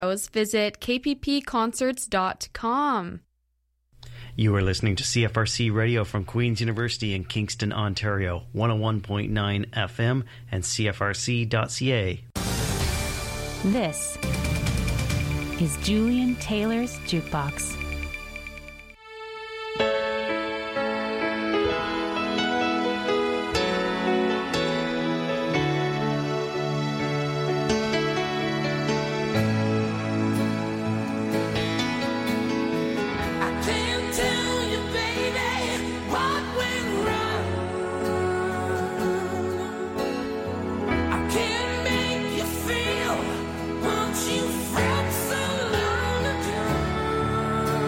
Visit kppconcerts.com. You are listening to CFRC Radio from Queen's University in Kingston, Ontario, 101.9 FM and CFRC.ca. This is Julian Taylor's Jukebox. You felt so long ago.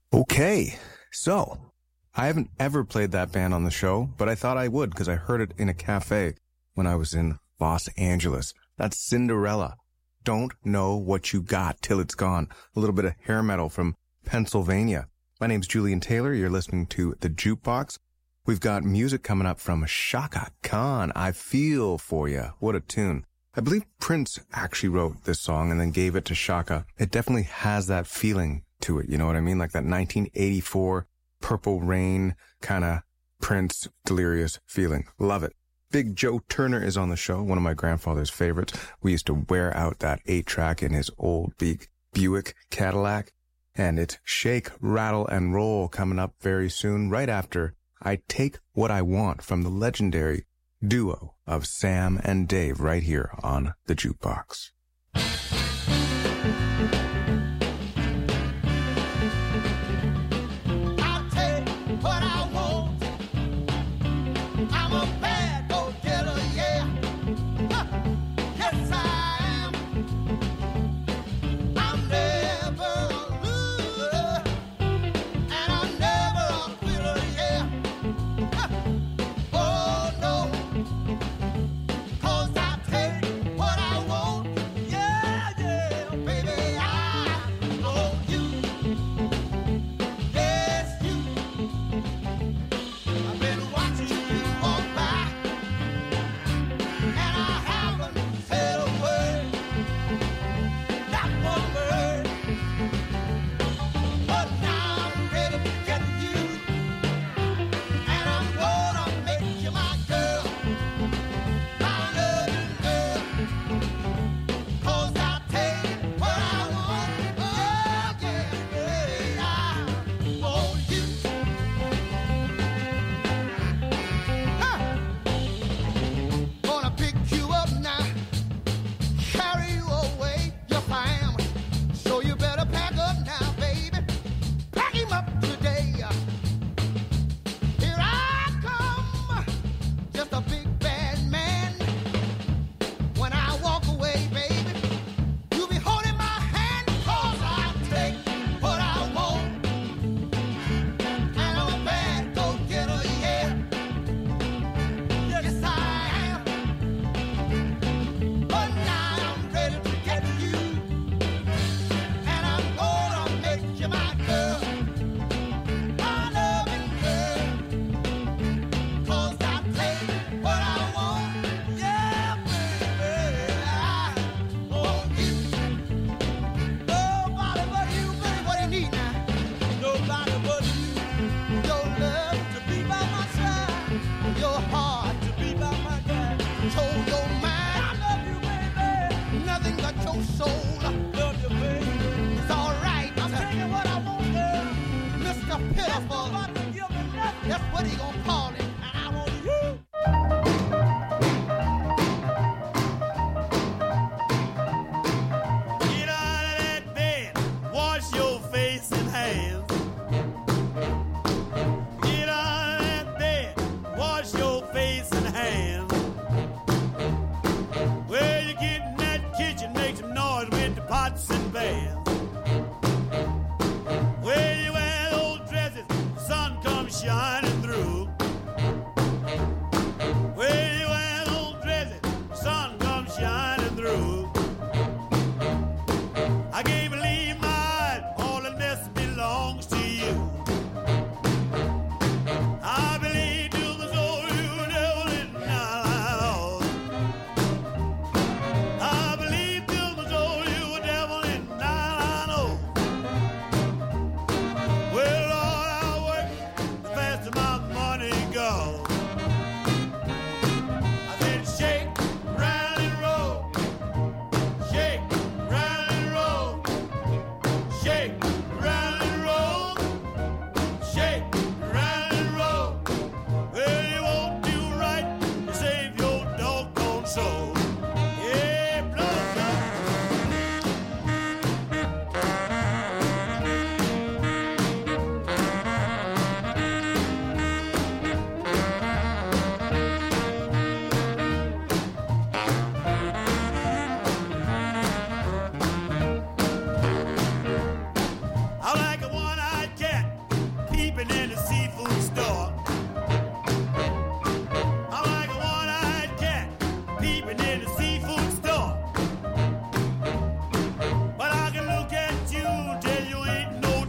Okay, so I haven't ever played that band on the show, but I thought I would because I heard it in a cafe when I was in Los Angeles. That's Cinderella. Don't know what you got till it's gone. A little bit of hair metal from Pennsylvania. My name's Julian Taylor. You're listening to The Jukebox. We've got music coming up from Chaka Khan. I Feel For Ya. What a tune. I believe Prince actually wrote this song and then gave it to Chaka. It definitely has that feeling to it. You know what I mean? Like that 1984 Purple Rain kind of Prince delirious feeling. Love it. Big Joe Turner is on the show, one of my grandfather's favorites. We used to wear out that 8-track in his old Buick Cadillac. And it's Shake, Rattle, and Roll coming up very soon, right after I Take What I Want from the legendary duo of Sam and Dave right here on The Jukebox.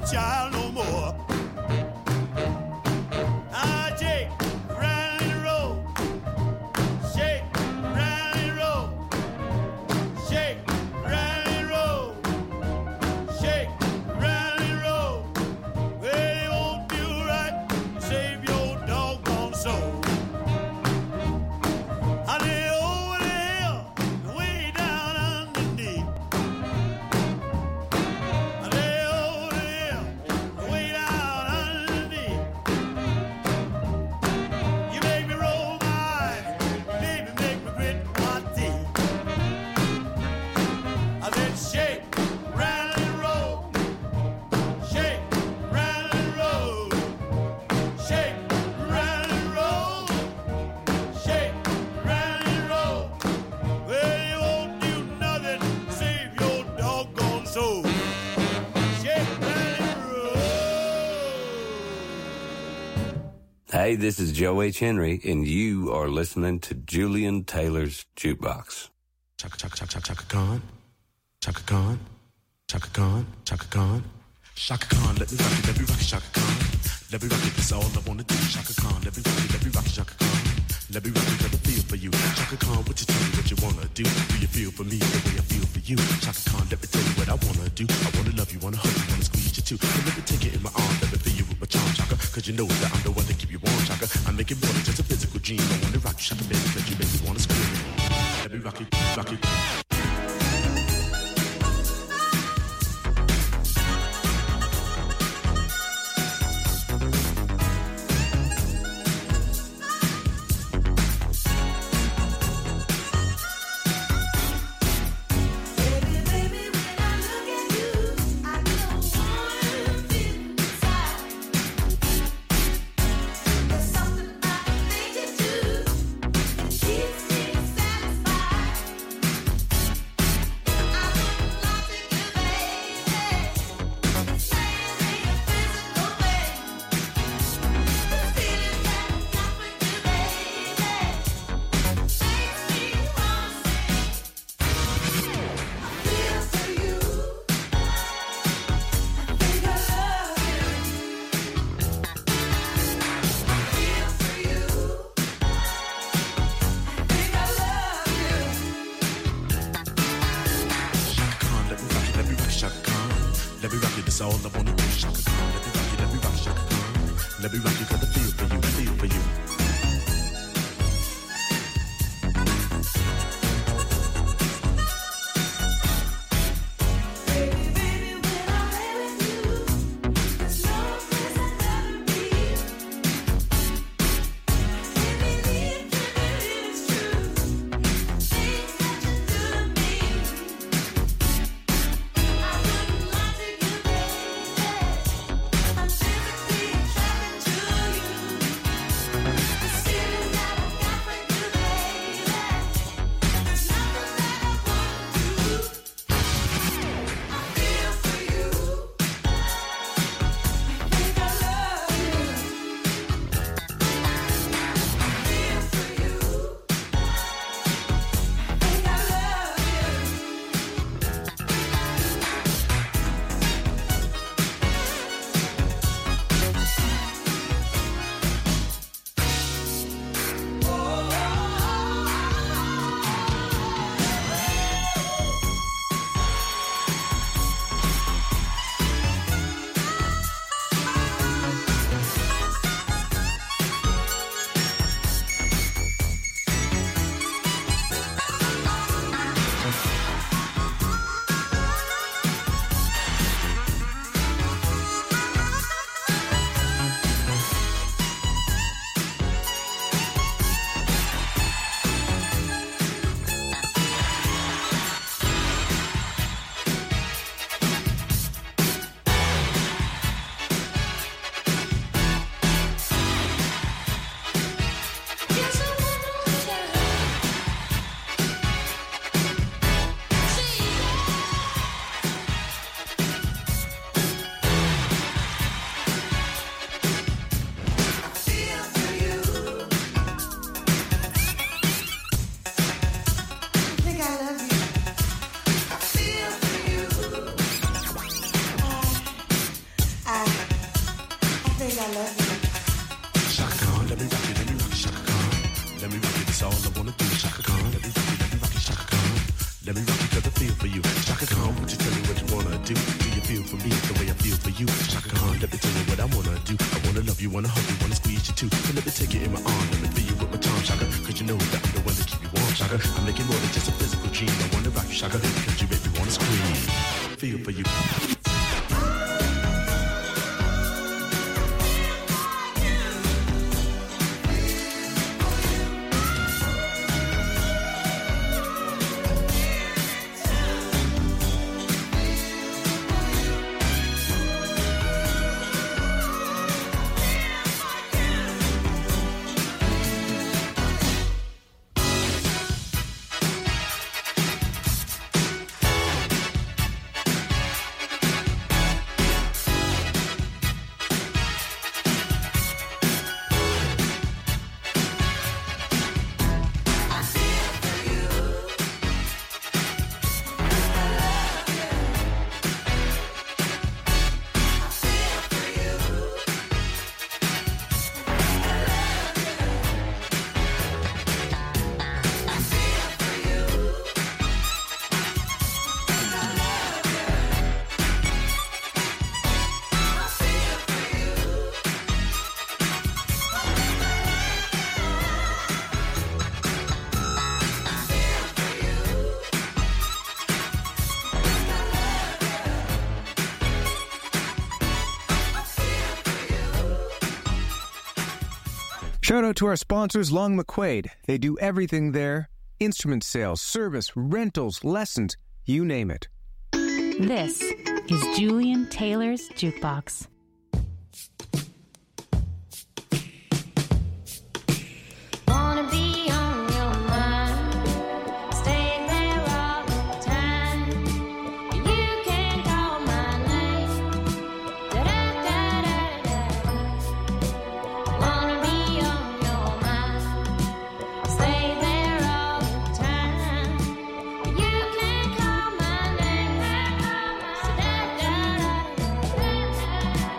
child no more. I shake, rattle and roll. Shake, rattle and roll. Shake, rattle and roll. Shake, rattle and roll. Well, you won't do right, save your doggone soul. I lay over the hill, way down underneath. I lay over the hill, way down underneath. You make me roll my eyes, baby, make me grit my teeth. I said shake, rattle and roll. Shake, rattle and roll. Shake, rattle and roll. Shake, rattle and roll. Well, you won't do nothing, save your doggone soul. Shake, rattle and roll. Hey, this is Joe H. Henry, and you are listening to Julian Taylor's Jukebox. Chaka chaka chaka chaka Khan, Chaka Khan, Chaka Khan, Chaka Khan, Chaka Khan. Let me rock it, Chaka Khan. Let me rock it, that's all I wanna do. Chaka Khan, let me rock it, Chaka Khan. Let me rock it, got a feel for you. Chaka Khan, what you tell me what you wanna do? Do you feel for me the way I feel for you? Chaka Khan, let me tell you what I wanna do. I wanna love you, wanna hug you, wanna squeeze you too. And let me take it in my arms, let me feel you with my charm, Chaka. Cause you know that I'm the one to keep you warm, Chaka. I make it more than just a physical dream. I wanna rock you, Chaka, baby, cause you make me wanna scream. Let me rock it, rock it. Let me rock it, that's all I wanna do. Chaka Khan, let me rock it, Chaka Khan. Let me rock it, got the feel for you, feel for you. I'm feel for you. Shaka Khan, won't you tell me what you wanna do? Do you feel for me the way I feel for you? Shaka Khan, let me tell you what I wanna do. I wanna love you, wanna hug you, wanna squeeze you too. So let me take you in my arm, let me feel you with my tongue, Shaka. Cause you know that I'm the one that keep you warm, Shaka. I'm making more than just a physical dream. I wanna rock you, Shaka, cause you make me wanna scream. Feel for you. Shout out to our sponsors, Long McQuaid. They do everything there. Instrument sales, service, rentals, lessons, you name it. This is Julian Taylor's Jukebox. Wanna be on your mind, stay there all the time. You can call my name, da-da-da-da-da. Wanna be on your mind, stay there all the time. You can call my name, da-da-da-da-da.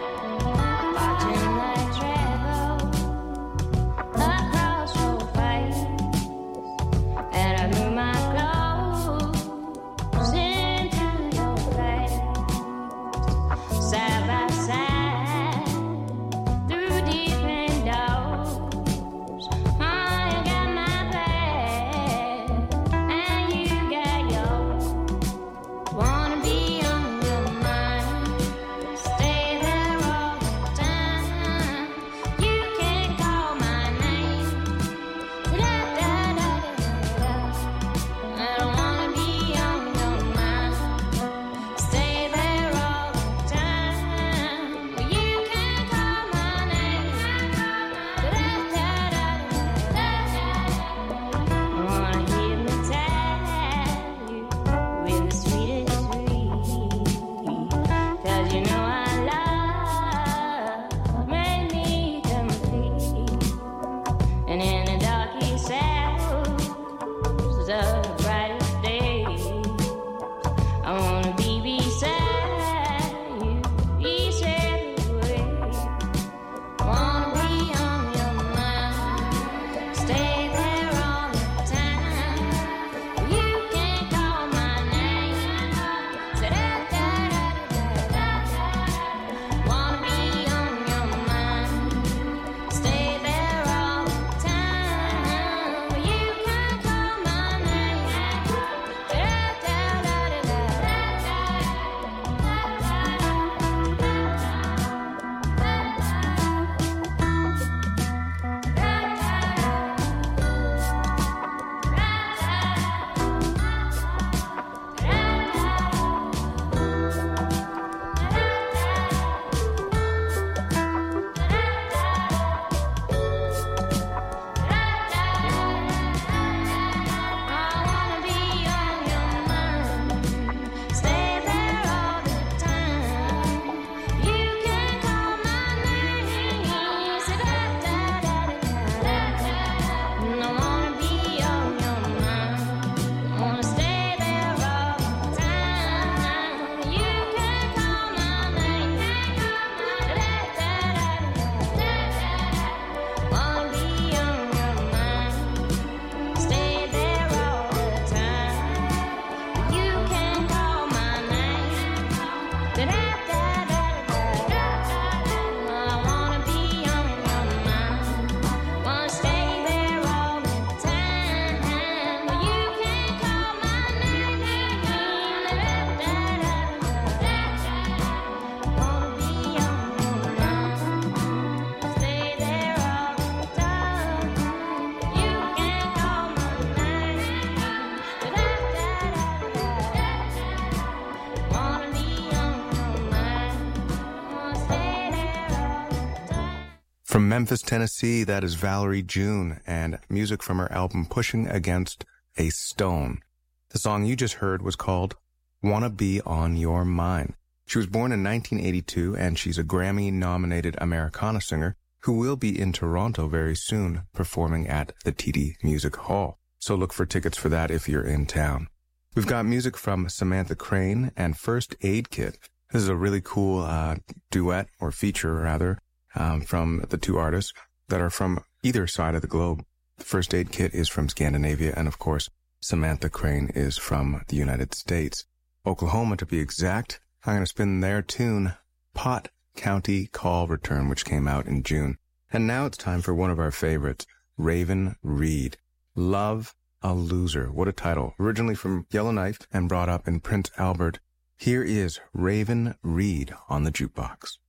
From Memphis, Tennessee, that is Valerie June, and music from her album Pushing Against a Stone. The song you just heard was called Wanna Be on Your Mind. She was born in 1982, and she's a Grammy-nominated Americana singer who will be in Toronto very soon performing at the TD Music Hall. So look for tickets for that if you're in town. We've got music from Samantha Crane and First Aid Kit. This is a really cool duet, or feature rather, from the two artists that are from either side of the globe. The First Aid Kit is from Scandinavia, and of course, Samantha Crane is from the United States. Oklahoma, to be exact. I'm going to spin their tune, Pot County Call Return, which came out in June. And now it's time for one of our favorites, Raven Reed. Love a Loser. What a title. Originally from Yellowknife and brought up in Prince Albert. Here is Raven Reed on the jukebox.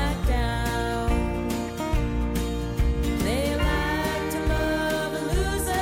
They like to love a loser.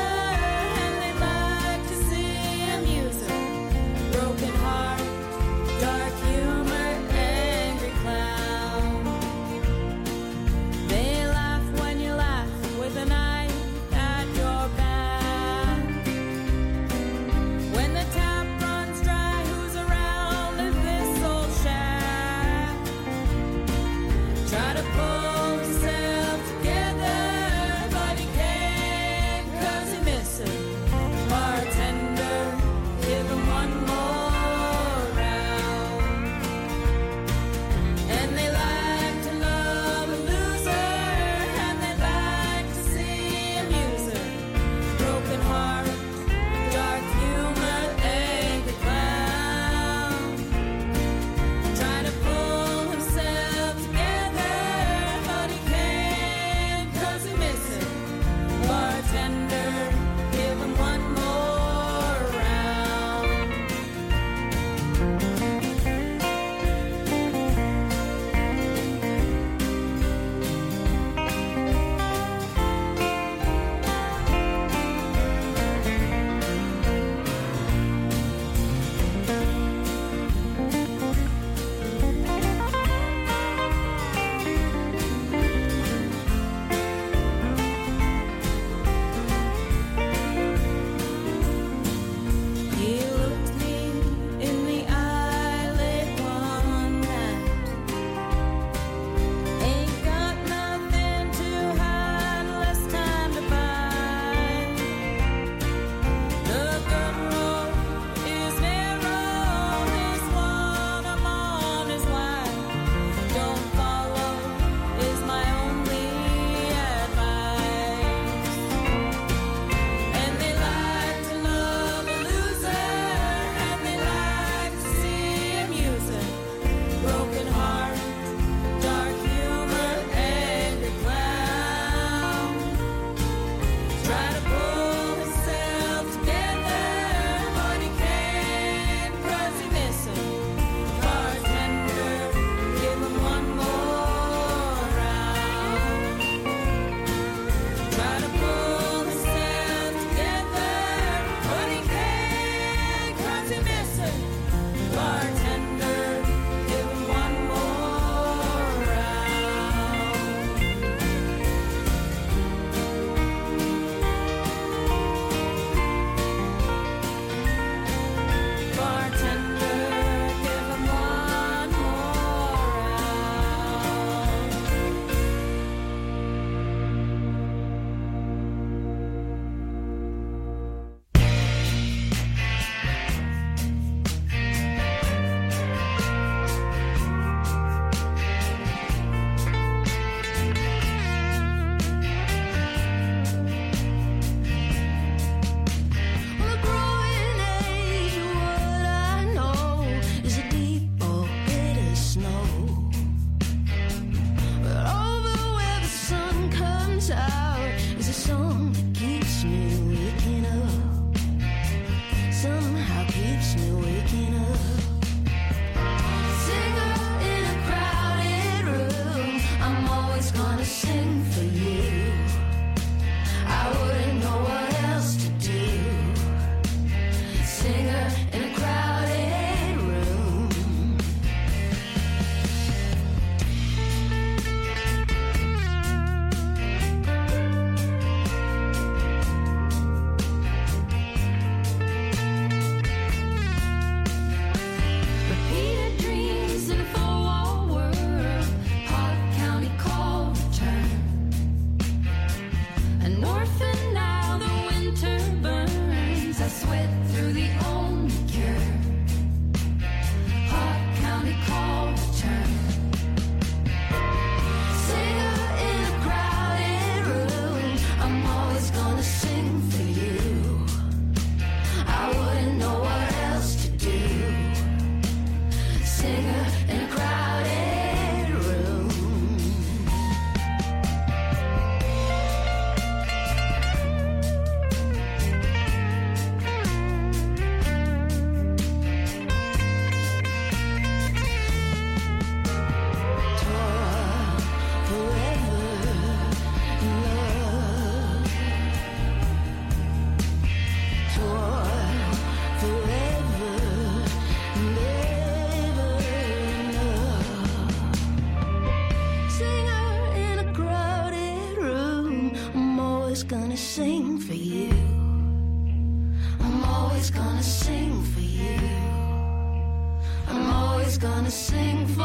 always gonna sing for you. I'm always gonna sing for you. I'm always gonna sing for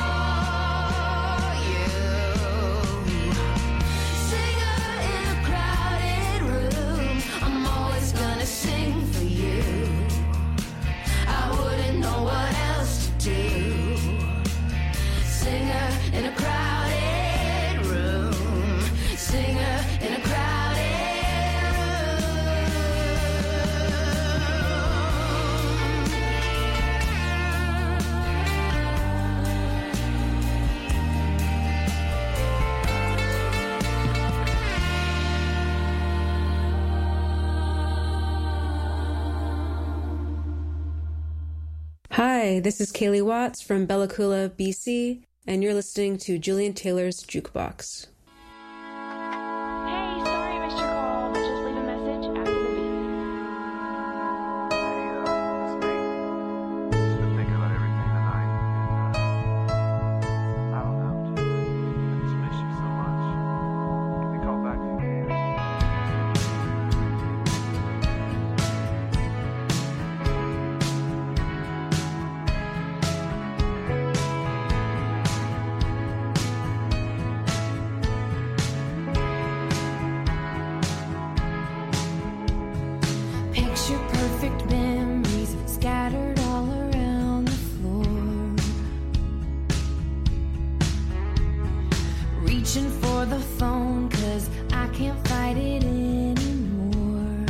you. Singer in a crowded room, I'm always gonna sing for you. I wouldn't know what else to do. Singer in a crowded room, singer in a crowded room. Hi, this is Kaylee Watts from Bella Coola, BC, and you're listening to Julian Taylor's Jukebox. Hey, sorry I missed your call, but just leave a message after the beep. Picture perfect memories scattered all around the floor. Reaching for the phone 'cause I can't fight it anymore.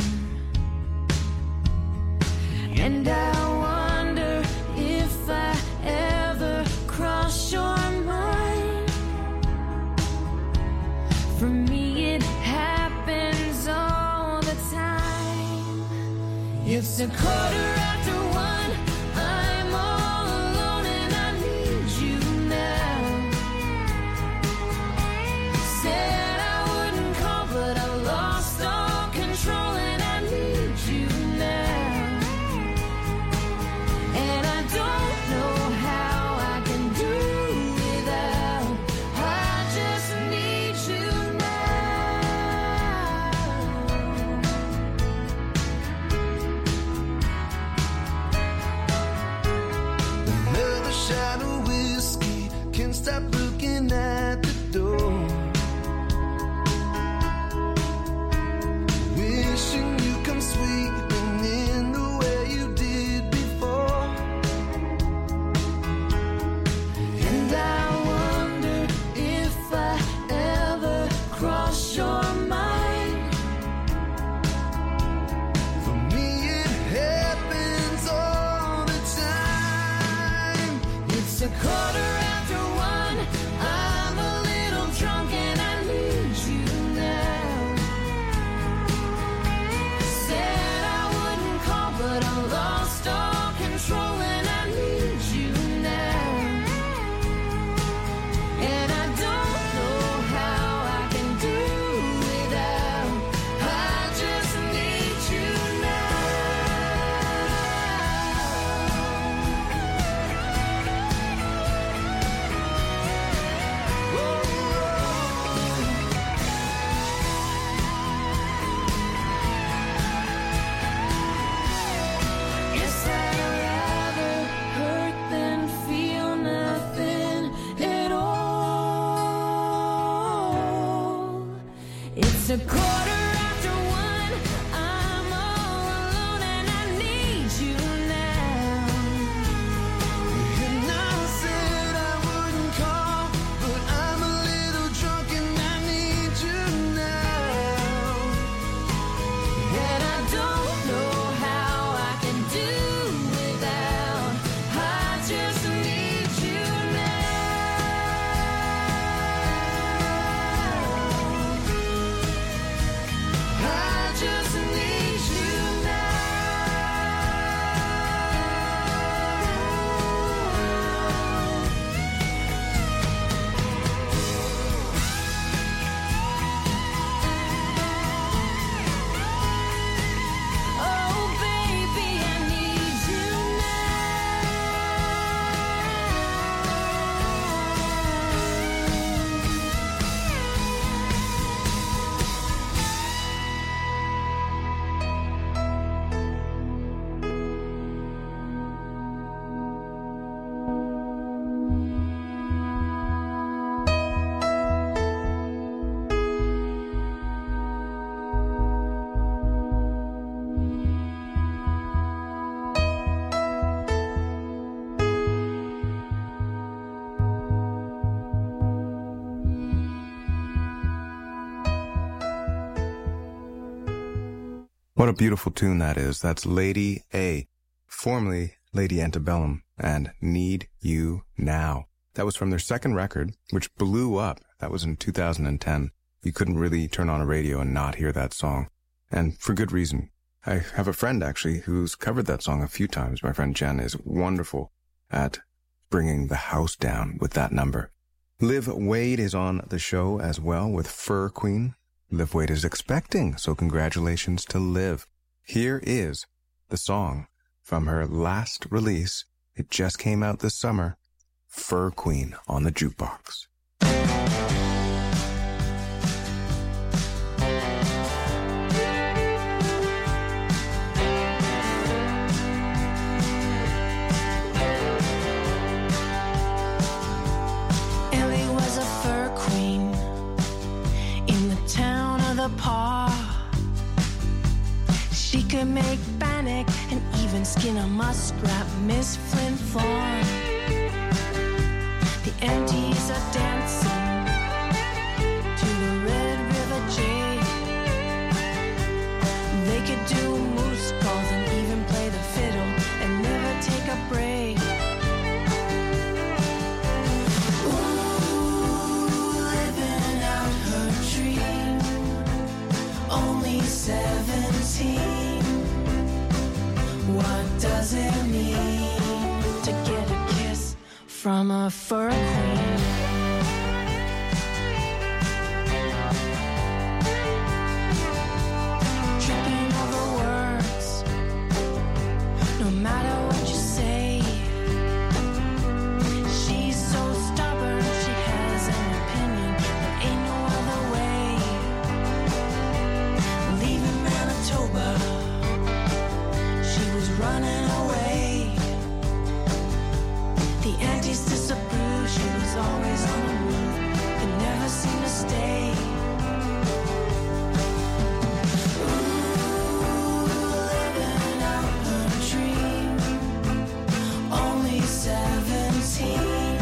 And I wonder if I ever cross your mind. For me it happens all the time. It's a quarter after one, I'm all alone and I need you now. Said I wouldn't call but I lost all control and I need you now. And I don't know how I can do without, I just need you now. Another shot of whiskey, can't stop looking at the door. Wishing you come sweeping in the way you did before. And I wonder if I ever cross your mind. For me it happens all the time. It's a quarter after one, I'm a little drunk and I need you now. Said I wouldn't call but I lost all control and I need you now. And I don't know how I can do without, I just need you now. Guess I'd rather hurt than feel nothing at all. It's a quarter after one, I'm all alone and I need you now. And I said I wouldn't call, but I'm a little drunk and I need you now. And I don't know how I can do without, I just need you now. What a beautiful tune that is. That's Lady A, formerly Lady Antebellum, and Need You Now. That was from their second record, which blew up. That was in 2010. You couldn't really turn on a radio and not hear that song. And for good reason. I have a friend, actually, who's covered that song a few times. My friend Jen is wonderful at bringing the house down with that number. Liv Wade is on the show as well with Fur Queen. Liv Wade is expecting, so congratulations to Liv. Here is the song from her last release. It just came out this summer. Fur Queen on the jukebox. Ellie was a fur queen in the town of the paw. She could make bannock and even skin a muskrat, Miss Flint Fawn. The aunties are dancing to the Red River Jade. They could do moose calls and even play the fiddle and never take a break. Ooh, living out her dream, only 17. What does it mean to get a kiss from a fur queen? Tripping over words, no matter what you say. She's so stubborn, she has an opinion, there ain't no other way. Leaving Manitoba, she was running away. The aunties disapproved, she was always on the move, could never seem to stay. Ooh, living out her dream, only 17.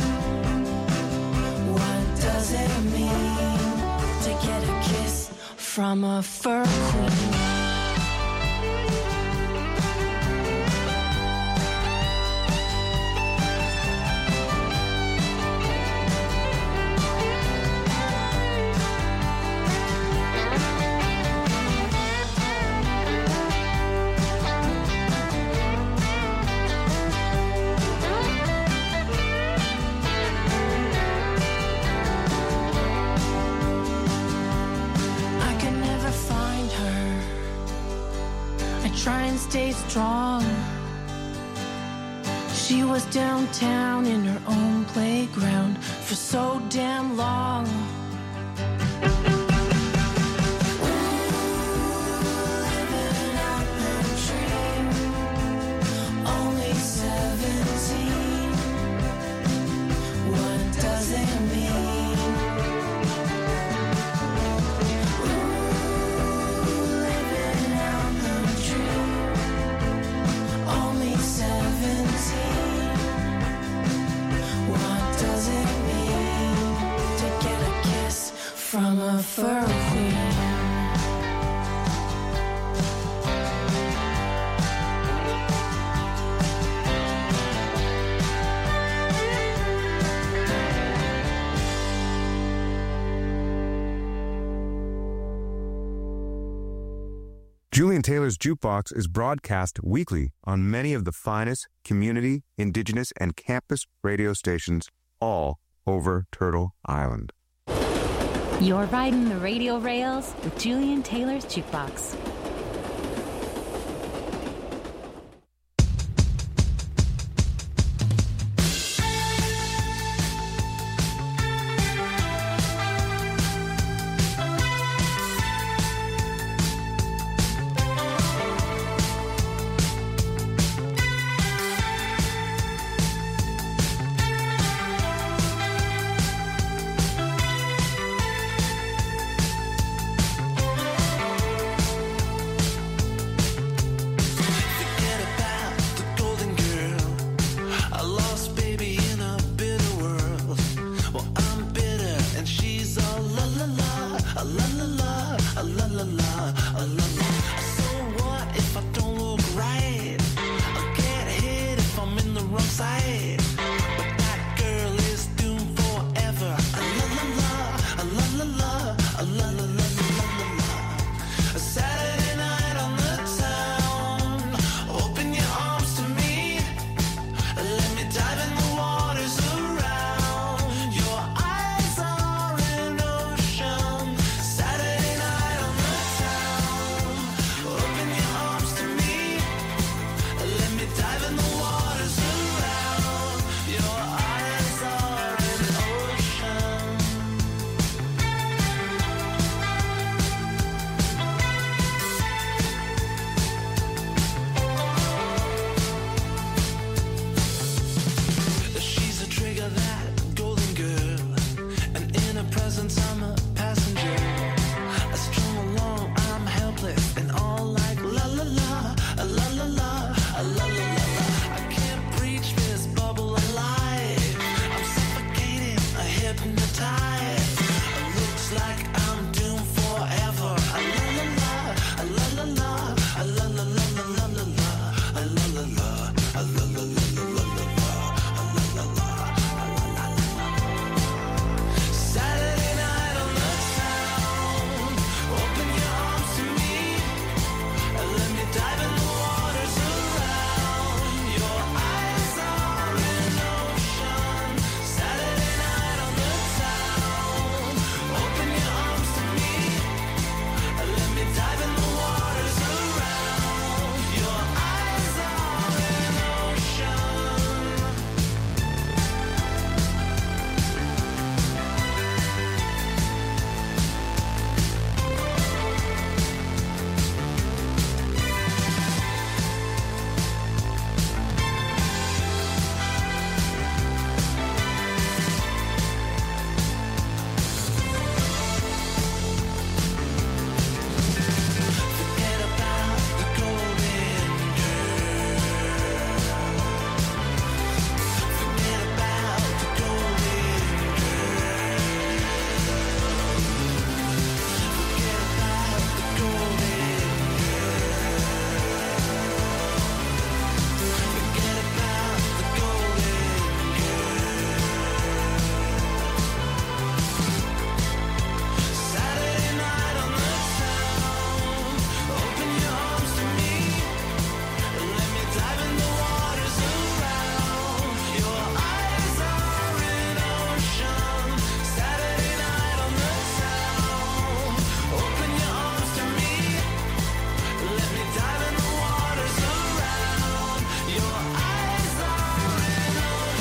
What does it mean to get a kiss from a fur queen? I could never find her. I try and stay strong. She was downtown in her own playground for so damn long. Living out her dream, only 17. What does it mean? Living out her dream, only 17. What does it mean to get a kiss from a fur queen? Julian Taylor's Jukebox is broadcast weekly on many of the finest community, indigenous, and campus radio stations all over Turtle Island. You're riding the radio rails with Julian Taylor's Jukebox. Forget about the golden girl. I lost baby in a bitter world. Well, I'm bitter and she's all la la la, a la la la, a la la la, a la la. So if I don't look right. I'll get hit if I'm in the wrong side. But that girl is doomed forever. A la la la, a la la la, a la la la la la la. A Saturday night on the town. Open your arms to me. Let me dive in the waters around. Your eyes are an ocean. Saturday night on the town. Open your arms to me. Let me dive in the waters around. Your eyes are an ocean. She's a trigger, that golden girl, and in her presence I'm a passenger. I strum along, I'm helpless, and all like la la la, a la la la, a la la la la. I can't breach this bubble alive. I'm suffocating, hypnotized. Looks like I'm doomed forever. A la la la, a la la la, a la la la la la la la, a la la la, a la la la la la la la. Saturday night on the town. Open your arms to me. Let me dive in the waters around. Your eyes are an ocean. Saturday night on the town. Open your arms to me. Let me dive in the waters around. Your eyes are an ocean. Forget about the golden girl. Forget about the golden girl. Forget about the golden girl. Forget about the golden girl. Saturday night on the town. Open your arms to me. Let me dive in the waters around. Your eyes are an ocean. Saturday night on the town. Open your arms to me. Let me dive in the waters around. Your eyes are an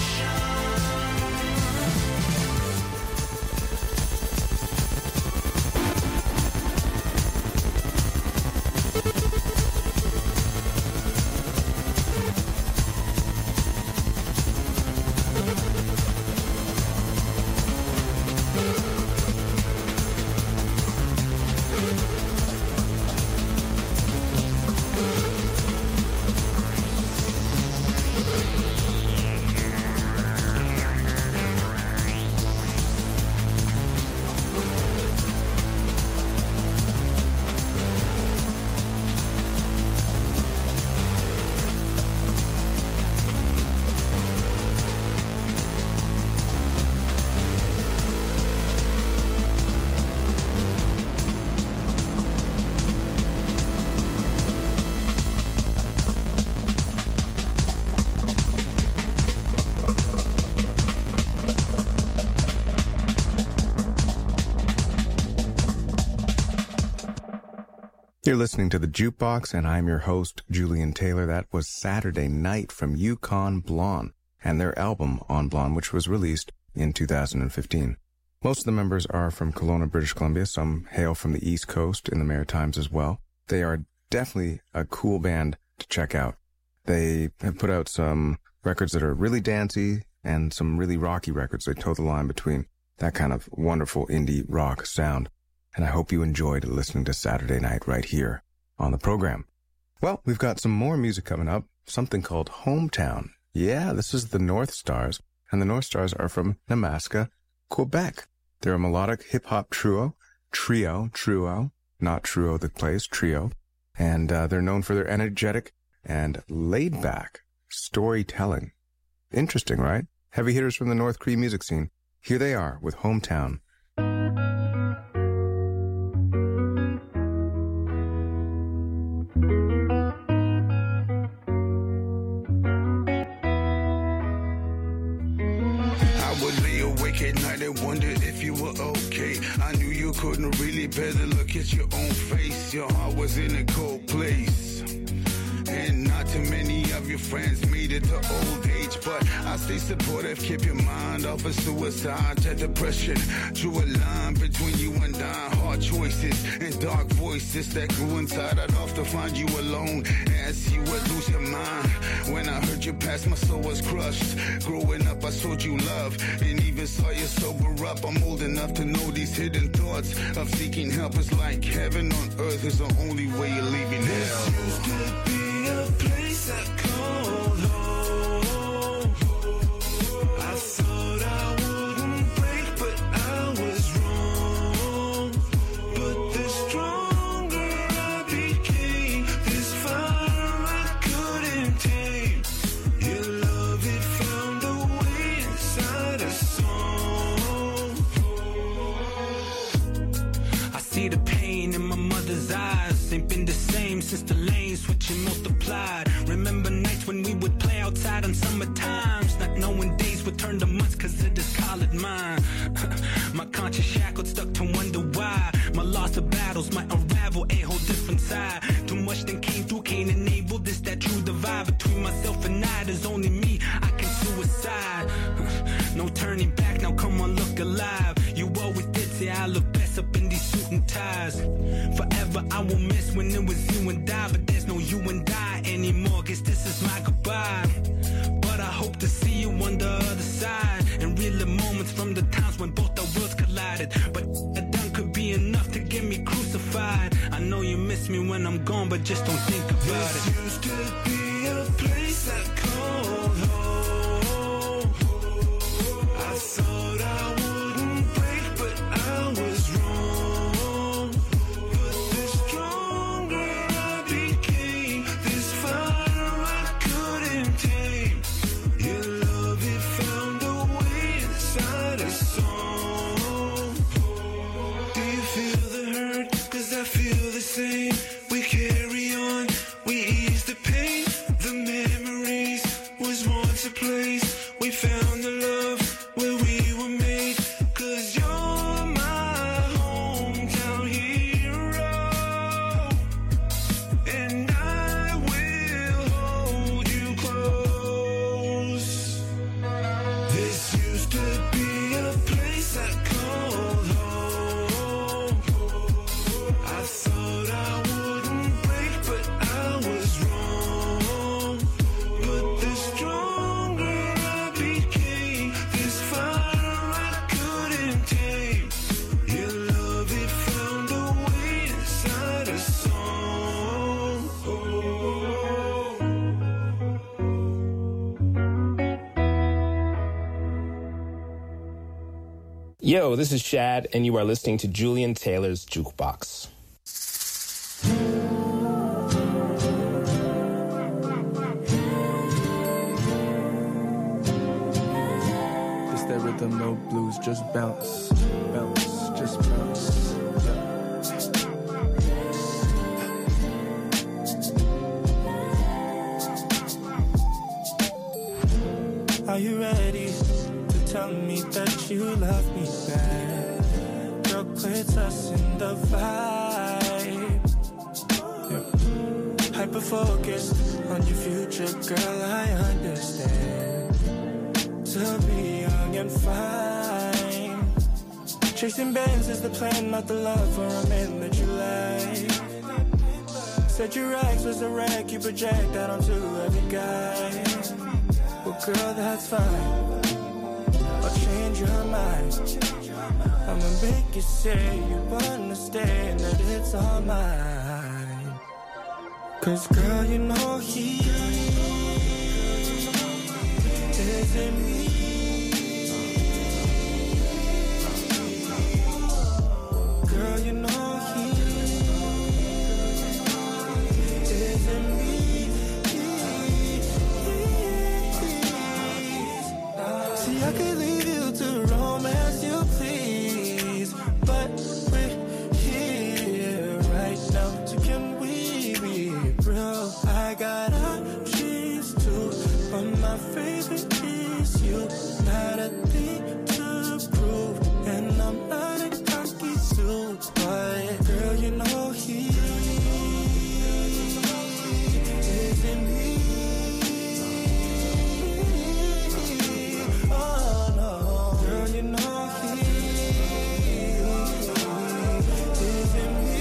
You're listening to The Jukebox, and I'm your host, Julian Taylor. That was Saturday Night from Yukon Blonde and their album On Blonde, which was released in 2015. Most of the members are from Kelowna, British Columbia. Some hail from the East Coast in the Maritimes as well. They are definitely a cool band to check out. They have put out some records that are really dancey and some really rocky records. They toe the line between that kind of wonderful indie rock sound. And I hope you enjoyed listening to Saturday Night right here on the program. Well, we've got some more music coming up, something called Hometown. Yeah, this is the North Stars, and the North Stars are from Nemaska, Quebec. They're a melodic hip-hop trio, not Truo the place, trio. And they're known for their energetic and laid-back storytelling. Interesting, right? Heavy hitters from the North Cree music scene. Here they are with Hometown. I would lay awake at night and wonder if you were okay. I knew you couldn't really bear to look at your own face. Your heart was in a cold place. And not too many of your friends made it to old age, but I stay supportive, keep your mind off of suicide, to depression. Drew a line between you and I, hard choices and dark voices that grew inside. I'd often find you alone as you would lose your mind. When I heard you pass, my soul was crushed. Growing up, I showed you love and even saw you sober up. I'm old enough to know these hidden thoughts of seeking help is like heaven on earth is the only way you're leaving hell. This used to be a place I called home. I thought I wouldn't break, but I was wrong. But the stronger I became, this fire I couldn't tame. Your love, it found a way inside a song. I see the pain in my mother's eyes. Ain't been the same since the lane switching multiplied. Remember nights when we would play outside on summer times, not knowing days would turn to months cause of this college mind. My conscience shackled, stuck to wonder why. My loss of battles might unravel a whole different side. Too much that came through can't enable this, that true divide between myself and I. There's only me, I can suicide. No turning back, now come on, look alive. You always did say I look best up in these suit and ties. Forever I will miss when it was you and I, but there's no you and I anymore, guess this is my goodbye. But I hope to see you on the other side, and real moments from the times when both our worlds collided. But a done could be enough to get me crucified. I know you miss me when I'm gone, but just don't think about it. This used to be a place I called home. I thought I wouldn't break, but I was wrong. But the stronger I became, this fire I couldn't tame. Your love, it found a way inside a song. Do you feel the hurt? 'Cause I feel the same. We carry on, we ease the pain. The memories was once a place. We found the love where we were made. 'Cause you're my hometown hero, and I will hold you close. This used to be a place I called home. I thought I wouldn't break, but I was wrong. But the stronger I became, this fire I couldn't tame. Your love, it found a way inside a song. Yo, this is Shad, and you are listening to Julian Taylor's Jukebox. It's that rhythm, no blues, just bounce, bounce, just bounce. Are you ready to tell me that you love me back? Girl, quit us in the vibe. Yeah. Hyper-focused on your future, girl, I understand. To be young and fine. Chasing bands is the plan, not the love for a man that you like. Said your ex was a wreck, you project that onto every guy. Well, girl, that's fine. I'll change your mind. I'ma make you say you understand that it's all mine. 'Cause girl, you know he isn't me. Girl, you know he faith is you. Not a thing to prove, and I'm not a cocky suit, but girl, you know he is in me. Oh no, girl, you know he is in me.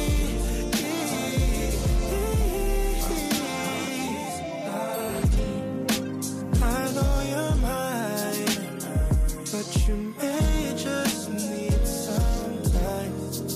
I know you're mine, but you may just need some time.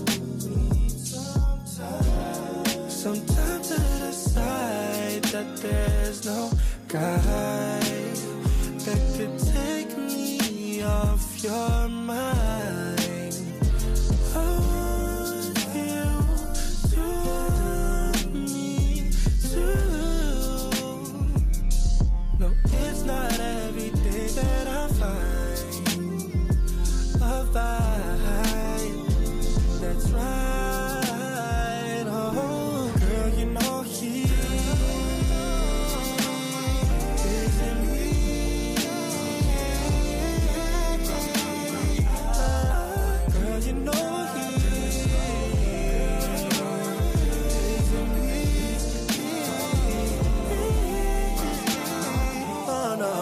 Sometimes to decide that there's no guy that could take me off your mind. I want you to want me too. No, it's not every day that I find a vibe that's right. Oh, girl, you know he is in me. Girl, you know he is in me. Oh no.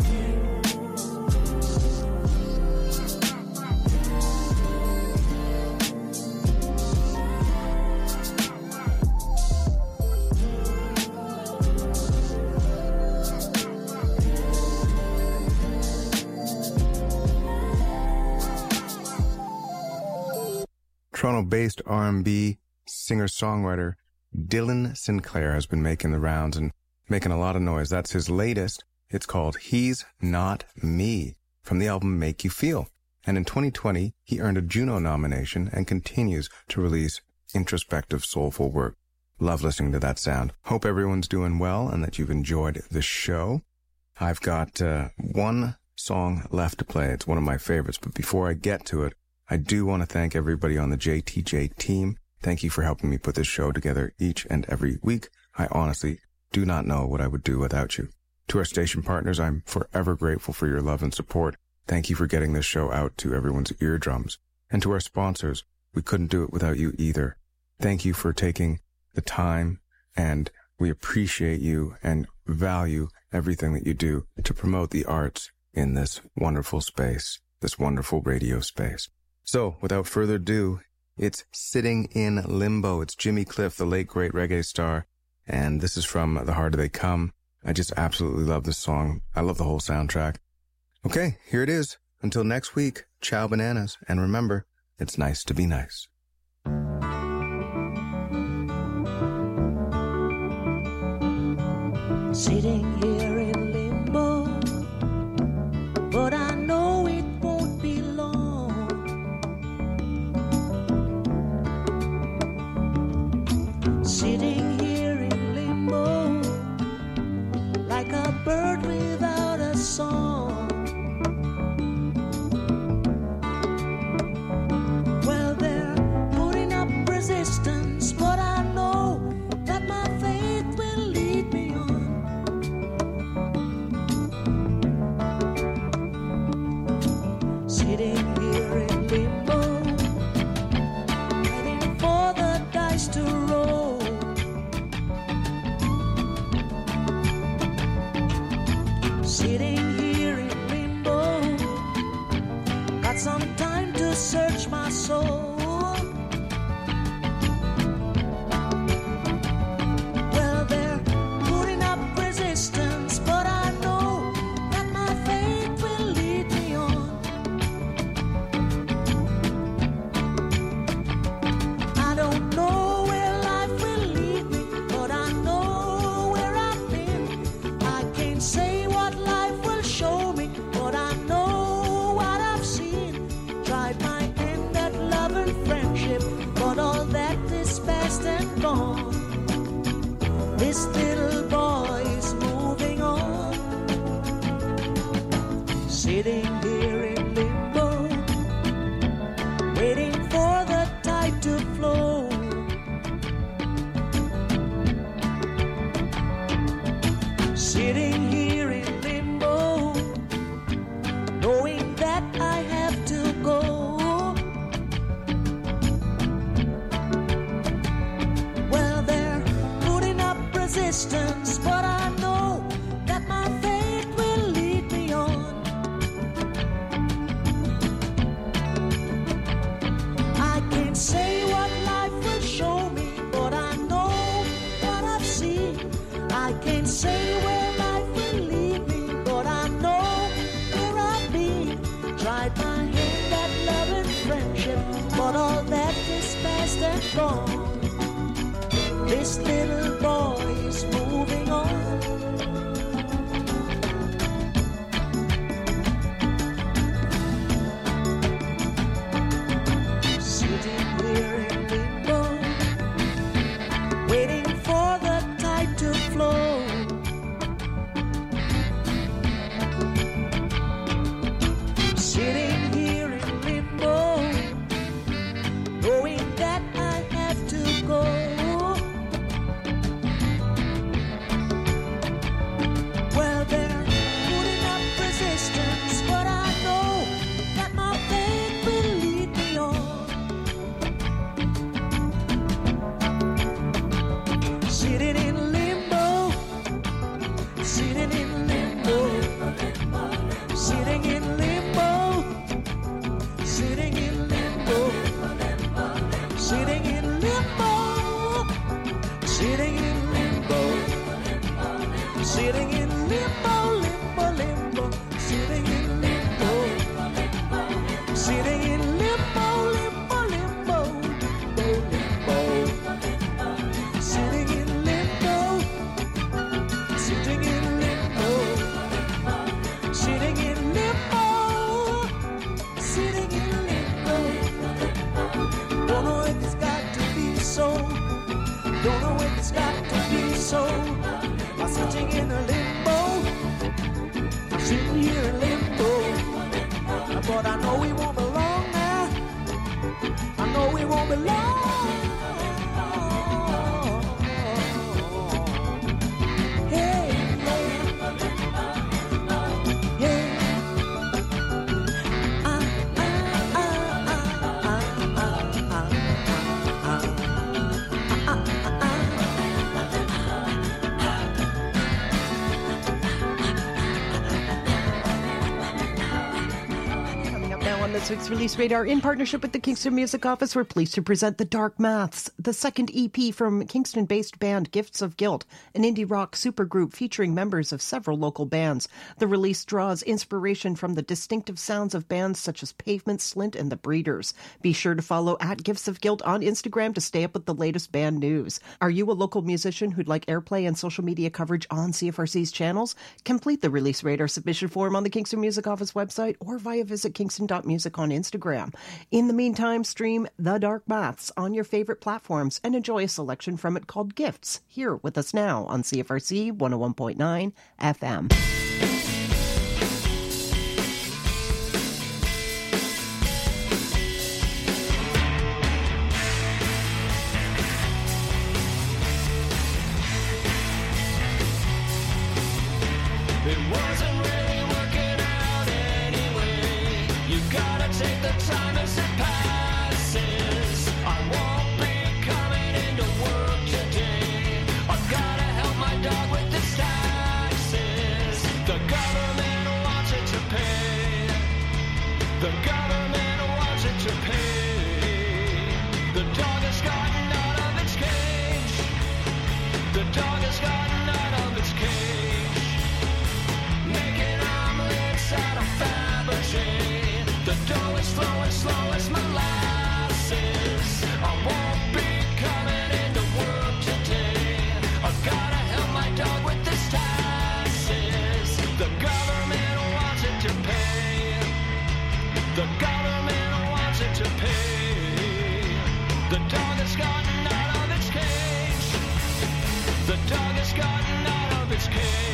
Toronto-based R&B singer-songwriter Dylan Sinclair has been making the rounds and making a lot of noise. That's his latest. It's called He's Not Me, from the album Make You Feel. And in 2020, he earned a Juno nomination and continues to release introspective, soulful work. Love listening to that sound. Hope everyone's doing well and that you've enjoyed the show. I've got one song left to play. It's one of my favorites, but before I get to it, I do want to thank everybody on the JTJ team. Thank you for helping me put this show together each and every week. I honestly do not know what I would do without you. To our station partners, I'm forever grateful for your love and support. Thank you for getting this show out to everyone's eardrums. And to our sponsors, we couldn't do it without you either. Thank you for taking the time, and we appreciate you and value everything that you do to promote the arts in this wonderful space, this wonderful radio space. So, without further ado, it's Sitting in Limbo. It's Jimmy Cliff, the late great reggae star, and this is from The Harder They Come. I just absolutely love this song. I love the whole soundtrack. Okay, here it is. Until next week, ciao bananas, and remember, it's nice to be nice. Sitting here in limbo, but I know it won't be long. Sitting here in limbo, like a bird without a song. Well, they're putting up resistance, but I know that my faith will lead me on. Sitting here in limbo, waiting for the dice to roll. Sitting here in limbo, got some time to search my soul. Well, they're putting up resistance, but I know that my faith will lead me on. I don't know where life will lead me, but I know where I've been. I can't say what life will show me, but I know what I've seen. Tried my hand at love and friendship, but all that is past and gone. This little boy is moving on. Sitting here in limbo, waiting for the tide to flow. Sitting here in limbo, resistance, but I know that my faith will lead me on. I can't say what life will show me, but I know what I've seen. I can't say where life will lead me, but I know where I've been. Tried my hand at love and friendship, but all that is past and gone. This little boy is moving on. Sitting here in limbo, waiting for the tide to flow. Sitting here in limbo, knowing that I have to go. Well, they're putting up resistance, but I know that my faith will lead me on. Sitting in limbo, sitting in limbo, sitting in limbo, sitting in limbo, sitting in limbo, sitting in limbo, sitting in limbo, limbo, limbo, sitting in limbo, sitting in limbo, limbo, limbo, limbo, sitting in limbo, sitting in limbo, sitting in limbo, sitting in limbo. Don't know if it's got to be so. Don't know if it's got to be so. I'm sitting in a limbo. I'm sitting here in limbo. But I know we won't belong now. I know we won't belong. Hey, yeah, yeah. Coming up now on this week's Release Radar, in partnership with the Kingston Music Office, we're pleased to present The Dark Maths, the second EP from Kingston-based band Gifts of Guilt, an indie rock supergroup featuring members of several local bands. The release draws inspiration from the distinctive sounds of bands such as Pavement, Slint, and The Breeders. Be sure to follow at Gifts of Guilt on Instagram to stay up with the latest band news. Are you a local musician who'd like airplay and social media coverage on CFRC's channels? Complete the Release Radar submission form on the Kingston Music Office website or via visit kingston.music on Instagram. In the meantime, stream The Dark Maths on your favorite platforms and enjoy a selection from it called Gifts, here with us now on CFRC 101.9 FM. It wasn't really working out anyway. You gotta take the time as it passes. I won't be coming into work today. I've gotta help my dog with his taxes. The government wants it to pay. The government wants it to pay. The dog has gotten out of its cage. The dog has gotten out of its cage. Making omelets out of Fabergé. The dough is flowing slow as molasses. I won't be coming into work today. I've gotta help my dog with his taxes. The government wants it to pay. The government wants it to pay. The dog has gotten out of its cage. The dog has gotten out of its cage.